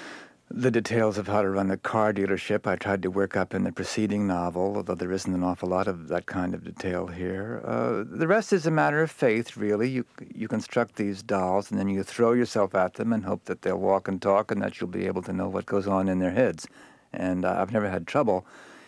Speaker 12: the details of how to run a car dealership. I tried to work up in the preceding novel, although there isn't an awful lot of that kind of detail here. Uh, the rest is a matter of faith, really. You you construct these dolls, and then you throw yourself at them and hope that they'll walk and talk and that you'll be able to know what goes on in their heads. And uh, I've never had trouble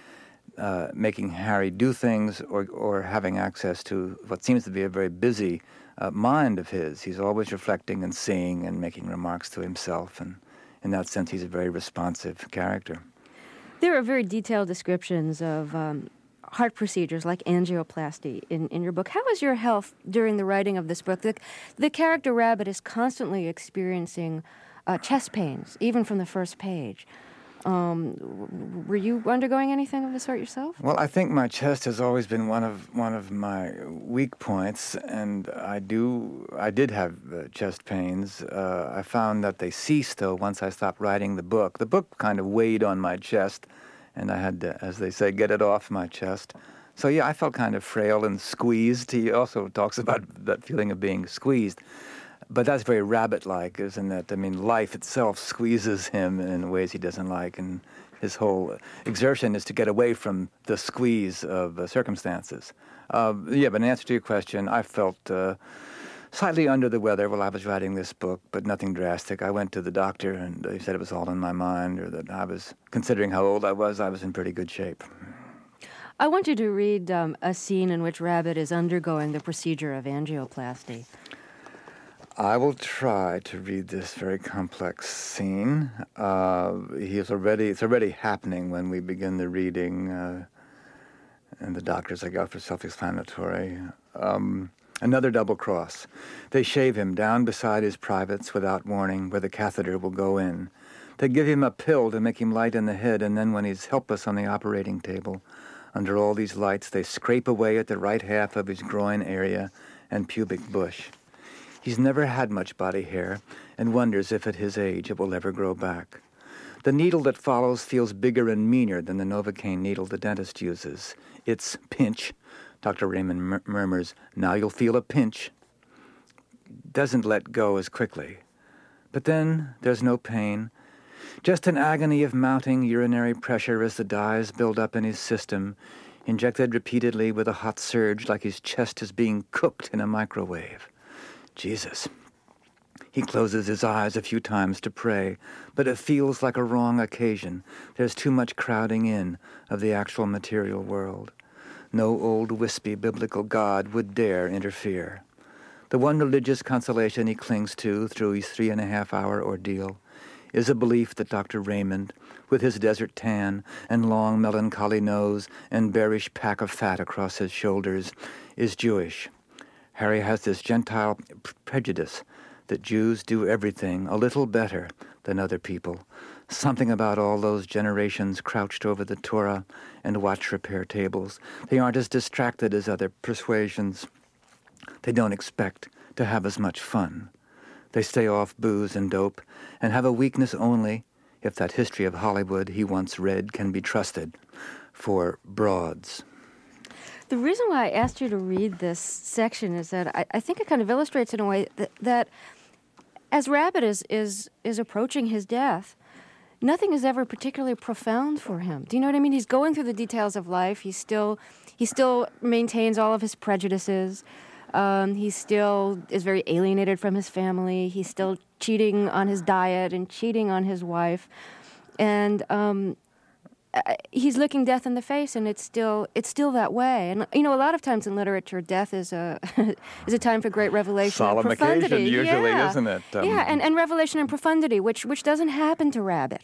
Speaker 12: uh, making Harry do things or, or having access to what seems to be a very busy uh, mind of his. He's always reflecting and seeing and making remarks to himself, and in that sense, he's a very responsive character.
Speaker 1: There are very detailed descriptions of um, heart procedures like angioplasty in, in your book. How was your health during the writing of this book? The, the character Rabbit is constantly experiencing uh, chest pains, even from the first page. Um, were you undergoing anything of the sort yourself?
Speaker 12: Well, I think my chest has always been one of one of my weak points, and I do I did have uh, chest pains. Uh, I found that they ceased though once I stopped writing the book. The book kind of weighed on my chest, and I had to, as they say, get it off my chest. So yeah, I felt kind of frail and squeezed. He also talks about that feeling of being squeezed. But that's very Rabbit-like, isn't it? I mean, life itself squeezes him in ways he doesn't like, and his whole exertion is to get away from the squeeze of uh, circumstances. Uh, yeah, but in answer to your question, I felt uh, slightly under the weather while I was writing this book, but nothing drastic. I went to the doctor, and he said it was all in my mind, or that I was, considering how old I was, I was in pretty good shape.
Speaker 1: I want you to read um, a scene in which Rabbit is undergoing the procedure of angioplasty.
Speaker 12: I will try to read this very complex scene. Uh, he is already, it's already happening when we begin the reading, uh, and the doctors I got for self-explanatory. Um, another double cross. They shave him down beside his privates without warning where the catheter will go in. They give him a pill to make him light in the head, and then when he's helpless on the operating table, under all these lights, they scrape away at the right half of his groin area and pubic bush. He's never had much body hair and wonders if at his age it will ever grow back. The needle that follows feels bigger and meaner than the Novocaine needle the dentist uses. It's pinch. Doctor Raymond mur- murmurs, "Now you'll feel a pinch." Doesn't let go as quickly. But then there's no pain. Just an agony of mounting urinary pressure as the dyes build up in his system, injected repeatedly with a hot surge like his chest is being cooked in a microwave. Jesus. He closes his eyes a few times to pray, but it feels like a wrong occasion. There's too much crowding in of the actual material world. No old wispy biblical God would dare interfere. The one religious consolation he clings to through his three and a half hour ordeal is a belief that Doctor Raymond, with his desert tan and long melancholy nose and bearish pack of fat across his shoulders, is Jewish. Harry has this Gentile p- prejudice that Jews do everything a little better than other people. Something about all those generations crouched over the Torah and watch repair tables. They aren't as distracted as other persuasions. They don't expect to have as much fun. They stay off booze and dope and have a weakness only, if that history of Hollywood he once read can be trusted, for broads.
Speaker 1: The reason why I asked you to read this section is that I, I think it kind of illustrates in a way that, that as Rabbit is, is is approaching his death, nothing is ever particularly profound for him. Do you know what I mean? He's going through the details of life. He still he still maintains all of his prejudices. Um, he still is very alienated from his family. He's still cheating on his diet and cheating on his wife, and um, he's looking death in the face, and it's still it's still that way. And you know, a lot of times in literature, death is a is a time for great revelation,
Speaker 12: solemn
Speaker 1: and profundity.
Speaker 12: occasion, usually,
Speaker 1: yeah.
Speaker 12: isn't it? Um,
Speaker 1: yeah, and, and revelation and profundity, which which doesn't happen to Rabbit.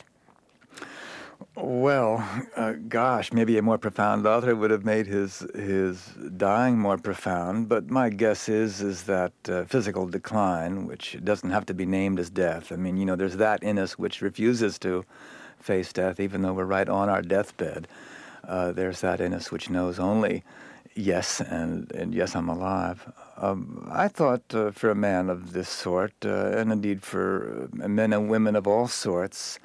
Speaker 12: Well, uh, gosh, maybe a more profound author would have made his his dying more profound. But my guess is is that uh, physical decline, which doesn't have to be named as death. I mean, you know, there's that in us which refuses to face death, even though we're right on our deathbed. Uh, there's that in us which knows only yes and, and yes, I'm alive. Um, I thought uh, for a man of this sort, uh, and indeed for uh, men and women of all sorts,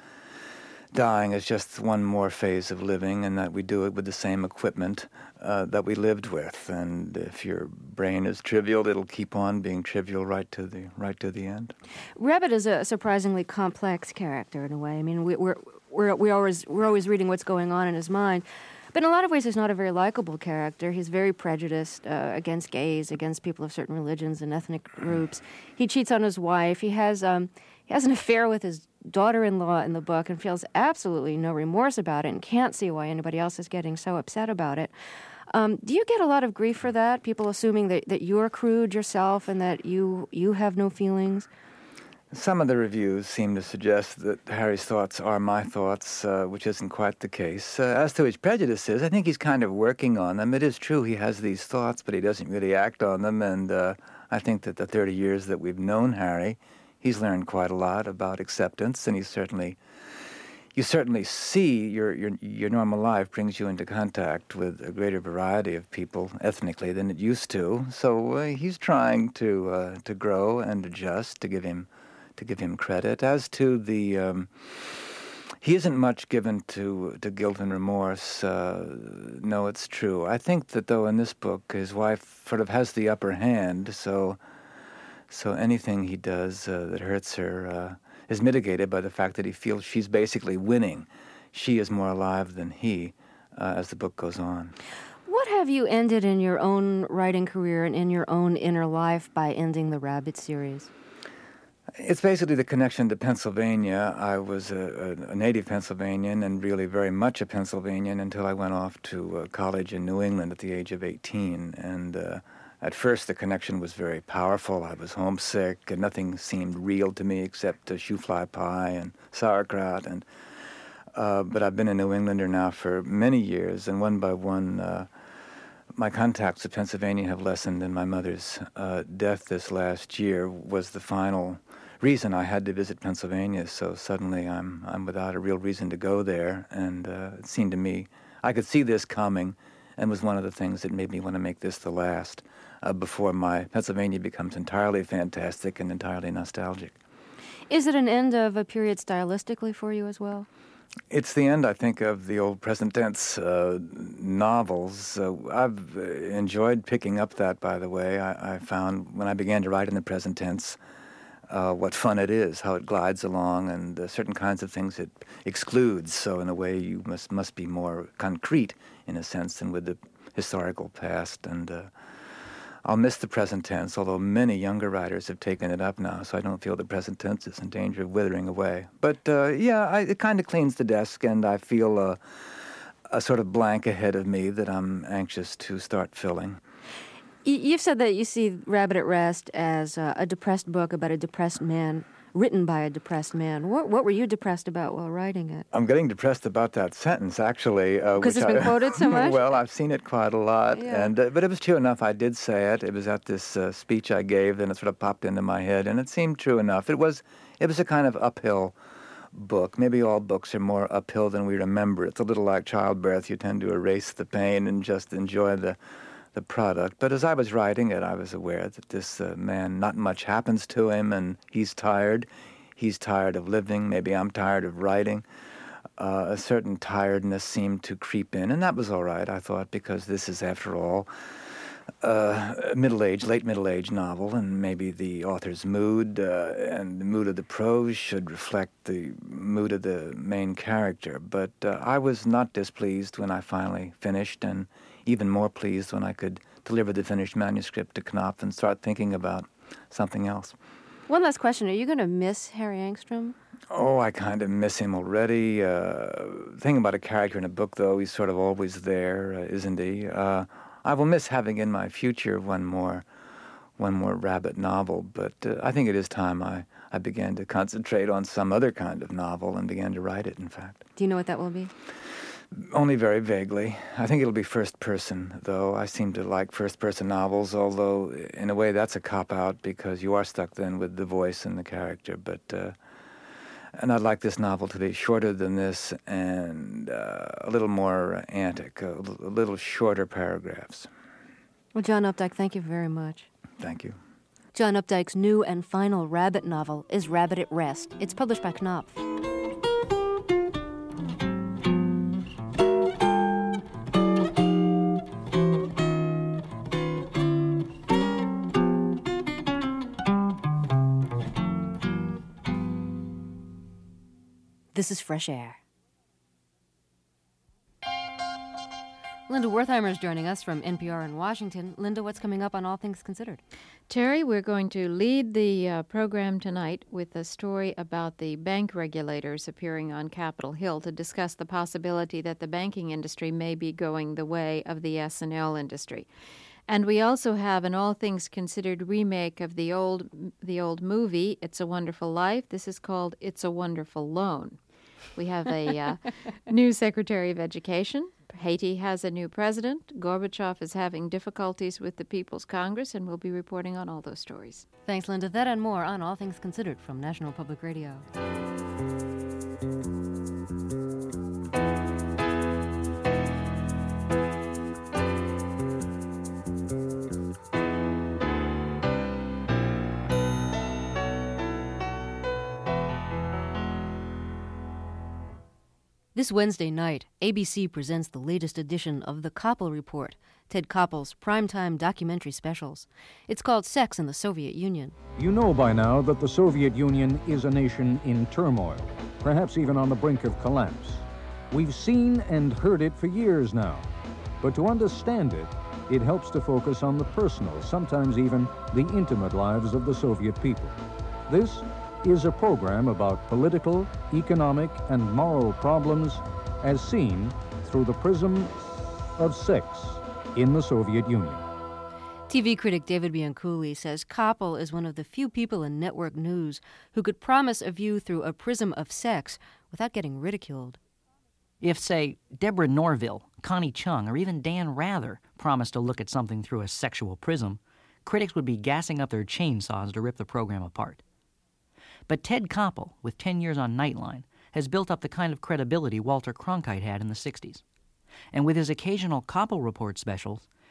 Speaker 12: dying is just one more phase of living, and that we do it with the same equipment uh, that we lived with. And if your brain is trivial, it'll keep on being trivial right to the right to the end.
Speaker 1: Rabbit is a surprisingly complex character in a way. I mean, we, we're we're we always we're always reading what's going on in his mind. But in a lot of ways, he's not a very likable character. He's very prejudiced uh, against gays, against people of certain religions and ethnic groups. He cheats on his wife. He has um, he has an affair with his daughter-in-law in the book and feels absolutely no remorse about it and can't see why anybody else is getting so upset about it. Um, do you get a lot of grief for that? People assuming that, that you're crude yourself and that you you have no feelings?
Speaker 12: Some of the reviews seem to suggest that Harry's thoughts are my thoughts, uh, which isn't quite the case. Uh, as to his prejudices, I think he's kind of working on them. It is true he has these thoughts, but he doesn't really act on them. And uh, I think that the thirty years that we've known Harry, he's learned quite a lot about acceptance, and he's certainly, you certainly see your, your, your normal life brings you into contact with a greater variety of people ethnically than it used to. So uh, he's trying to uh, to grow and adjust, to give him to give him credit. As to the, um, he isn't much given to, to guilt and remorse. Uh, no, it's true. I think that, though, in this book, his wife sort of has the upper hand, so so anything he does uh, that hurts her uh, is mitigated by the fact that he feels she's basically winning. She is more alive than he uh, as the book goes on.
Speaker 1: What have you ended in your own writing career and in your own inner life by ending the Rabbit series?
Speaker 12: It's basically the connection to Pennsylvania. I was a, a, a native Pennsylvanian and really very much a Pennsylvanian until I went off to uh, college in New England at the age of eighteen. And uh, at first the connection was very powerful. I was homesick and nothing seemed real to me except uh, shoe-fly pie and sauerkraut. And uh, but I've been a New Englander now for many years, and one by one uh, my contacts with Pennsylvania have lessened, and my mother's uh, death this last year was the final reason I had to visit Pennsylvania. So suddenly I'm I'm without a real reason to go there, and uh, it seemed to me I could see this coming, and was one of the things that made me want to make this the last. uh, before my Pennsylvania becomes entirely fantastic and entirely nostalgic.
Speaker 1: Is it an end of a period stylistically for you as well?
Speaker 12: It's the end, I think, of the old present tense uh, novels. Uh, I've uh, enjoyed picking up that, by the way. I, I found when I began to write in the present tense uh, what fun it is, how it glides along, and uh, certain kinds of things it excludes. So in a way, you must, must be more concrete, in a sense, than with the historical past. And uh, I'll miss the present tense, although many younger writers have taken it up now, so I don't feel the present tense is in danger of withering away. But, uh, yeah, I, it kind of cleans the desk, and I feel a, a sort of blank ahead of me that I'm anxious to start filling.
Speaker 1: You've said that you see Rabbit at Rest as uh, a depressed book about a depressed man, written by a depressed man. What, what were you depressed about while writing it?
Speaker 12: I'm getting depressed about that sentence, actually.
Speaker 1: Because
Speaker 12: uh,
Speaker 1: it's been
Speaker 12: I,
Speaker 1: quoted so much?
Speaker 12: Well, I've seen it quite a lot.
Speaker 1: Yeah.
Speaker 12: and uh, But it was true enough. I did say it. It was at this uh, speech I gave, and it sort of popped into my head, and it seemed true enough. It was, it was a kind of uphill book. Maybe all books are more uphill than we remember. It's a little like childbirth. You tend to erase the pain and just enjoy the the product. But as I was writing it, I was aware that this uh, man, not much happens to him, and he's tired. He's tired of living. Maybe I'm tired of writing. Uh, a certain tiredness seemed to creep in, and that was all right, I thought, because this is, after all, uh, a middle-aged, late middle-aged novel, and maybe the author's mood uh, and the mood of the prose should reflect the mood of the main character. But uh, I was not displeased when I finally finished, and even more pleased when I could deliver the finished manuscript to Knopf and start thinking about something else.
Speaker 1: One last question. Are you going to miss Harry Angstrom?
Speaker 12: Oh, I kind of miss him already. Uh, the thing about a character in a book, though, he's sort of always there, uh, isn't he? Uh, I will miss having in my future one more one more Rabbit novel, but uh, I think it is time I, I began to concentrate on some other kind of novel and began to write it, in fact.
Speaker 1: Do you know what that will be?
Speaker 12: Only very vaguely. I think it'll be first person, though. I seem to like first person novels, although in a way that's a cop-out because you are stuck then with the voice and the character. But uh, and I'd like this novel to be shorter than this and uh, a little more antic, a, a little shorter paragraphs.
Speaker 1: Well, John Updike, thank you very much.
Speaker 12: Thank you.
Speaker 1: John Updike's new and final Rabbit novel is Rabbit at Rest. It's published by Knopf. This is Fresh Air. Linda Wertheimer is joining us from N P R in Washington. Linda, what's coming up on All Things Considered?
Speaker 13: Terry, we're going to lead the uh, program tonight with a story about the bank regulators appearing on Capitol Hill to discuss the possibility that the banking industry may be going the way of the S and L industry. And we also have an All Things Considered remake of the old the old movie, It's a Wonderful Life. This is called It's a Wonderful Loan. We have a uh, new Secretary of Education. Haiti has a new president. Gorbachev is having difficulties with the People's Congress, and we'll be reporting on all those stories.
Speaker 1: Thanks, Linda. That and more on All Things Considered from National Public Radio. This Wednesday night, A B C presents the latest edition of The Koppel Report, Ted Koppel's primetime documentary specials. It's called Sex in the Soviet Union.
Speaker 14: You know by now that the Soviet Union is a nation in turmoil, perhaps even on the brink of collapse. We've seen and heard it for years now. But to understand it, it helps to focus on the personal, sometimes even the intimate lives of the Soviet people. This is a program about political, economic, and moral problems as seen through the prism of sex in the Soviet Union.
Speaker 1: T V critic David Bianculli says Koppel is one of the few people in network news who could promise a view through a prism of sex without getting ridiculed.
Speaker 15: If, say, Deborah Norville, Connie Chung, or even Dan Rather promised to look at something through a sexual prism, critics would be gassing up their chainsaws to rip the program apart. But Ted Koppel, with ten years on Nightline, has built up the kind of credibility Walter Cronkite had in the sixties. And with his occasional Koppel Report specials,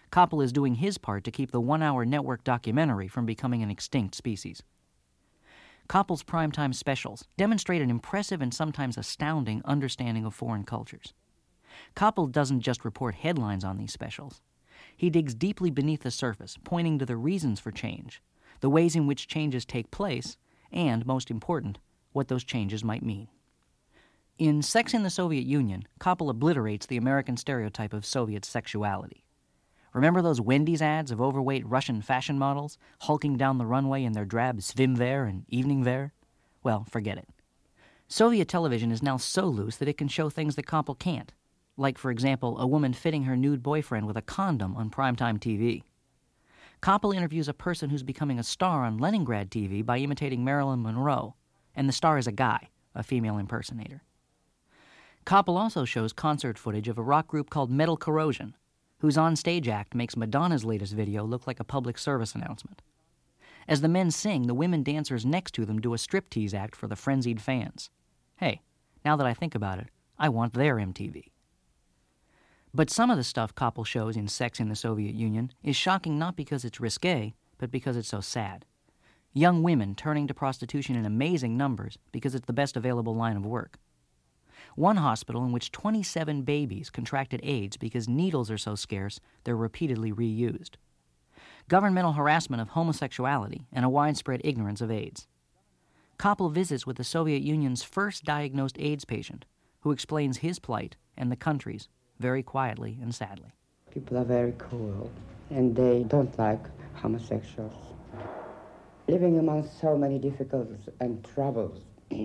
Speaker 15: Koppel is doing his part to keep the one-hour network documentary from becoming an extinct species. Koppel's primetime specials demonstrate an impressive and sometimes astounding understanding of foreign cultures. Koppel doesn't just report headlines on these specials. He digs deeply beneath the surface, pointing to the reasons for change, the ways in which changes take place, and, most important, what those changes might mean. In Sex in the Soviet Union, Koppel obliterates the American stereotype of Soviet sexuality. Remember those Wendy's ads of overweight Russian fashion models hulking down the runway in their drab swimwear and evening wear? Well, forget it. Soviet television is now so loose that it can show things that Koppel can't, like, for example, a woman fitting her nude boyfriend with a condom on primetime T V. Koppel interviews a person who's becoming a star on Leningrad T V by imitating Marilyn Monroe, and the star is a guy, a female impersonator. Koppel also shows concert footage of a rock group called Metal Corrosion, whose on-stage act makes Madonna's latest video look like a public service announcement. As the men sing, the women dancers next to them do a striptease act for the frenzied fans. Hey, now that I think about it, I want their M T V. But some of the stuff Koppel shows in Sex in the Soviet Union is shocking not because it's risque, but because it's so sad. Young women turning to prostitution in amazing numbers because it's the best available line of work. One hospital in which twenty-seven babies contracted AIDS because needles are so scarce they're repeatedly reused. Governmental harassment of homosexuality and a widespread ignorance of AIDS. Koppel visits with the Soviet Union's first diagnosed AIDS patient, who explains his plight and the country's very quietly and sadly.
Speaker 16: People are very cruel, and they don't like homosexuals. Living among so many difficulties and troubles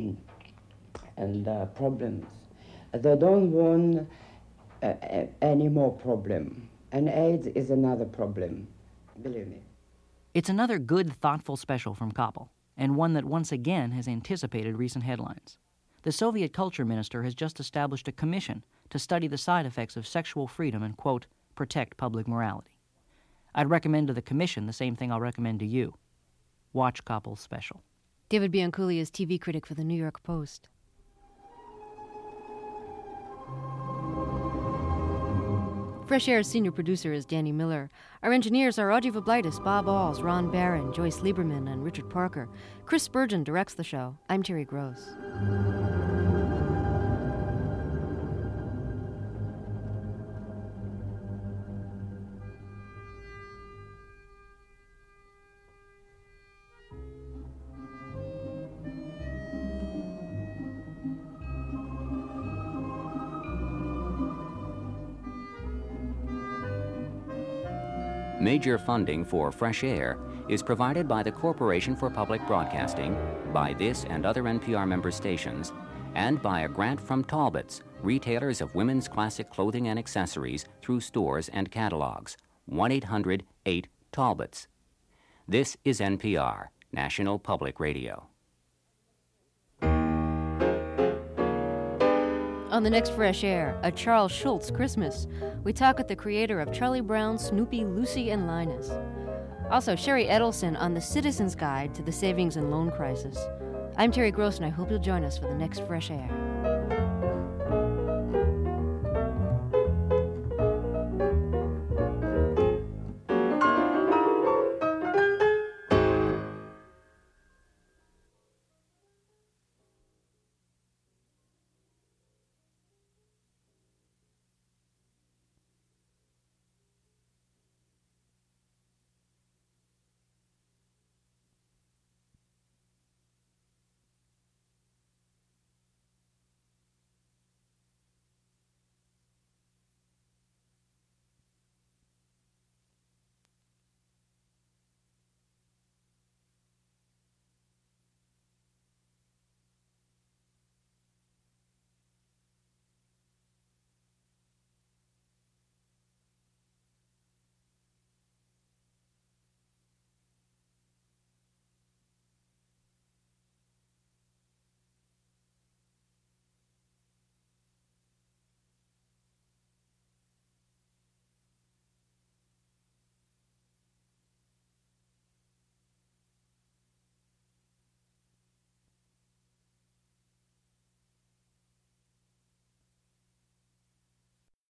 Speaker 16: and uh, problems, they don't want uh, any more problem. And AIDS is another problem, believe me.
Speaker 15: It's another good, thoughtful special from Koppel, and one that once again has anticipated recent headlines. The Soviet culture minister has just established a commission to study the side effects of sexual freedom and, quote, protect public morality. I'd recommend to the commission the same thing I'll recommend to you. Watch Koppel's special.
Speaker 1: David Bianculli is T V critic for the New York Post. Fresh Air's senior producer is Danny Miller. Our engineers are Audrey Vablaitis, Bob Alls, Ron Barron, Joyce Lieberman, and Richard Parker. Chris Spurgeon directs the show. I'm Terry Gross.
Speaker 6: Major funding for Fresh Air is provided by the Corporation for Public Broadcasting, by this and other N P R member stations, and by a grant from Talbots, retailers of women's classic clothing and accessories through stores and catalogs. one eight hundred eight Talbots. This is N P R, National Public Radio.
Speaker 1: On the next Fresh Air, a Charles Schulz Christmas. We talk with the creator of Charlie Brown, Snoopy, Lucy, and Linus. Also, Sherry Edelson on the Citizen's Guide to the Savings and Loan Crisis. I'm Terry Gross, and I hope you'll join us for the next Fresh Air.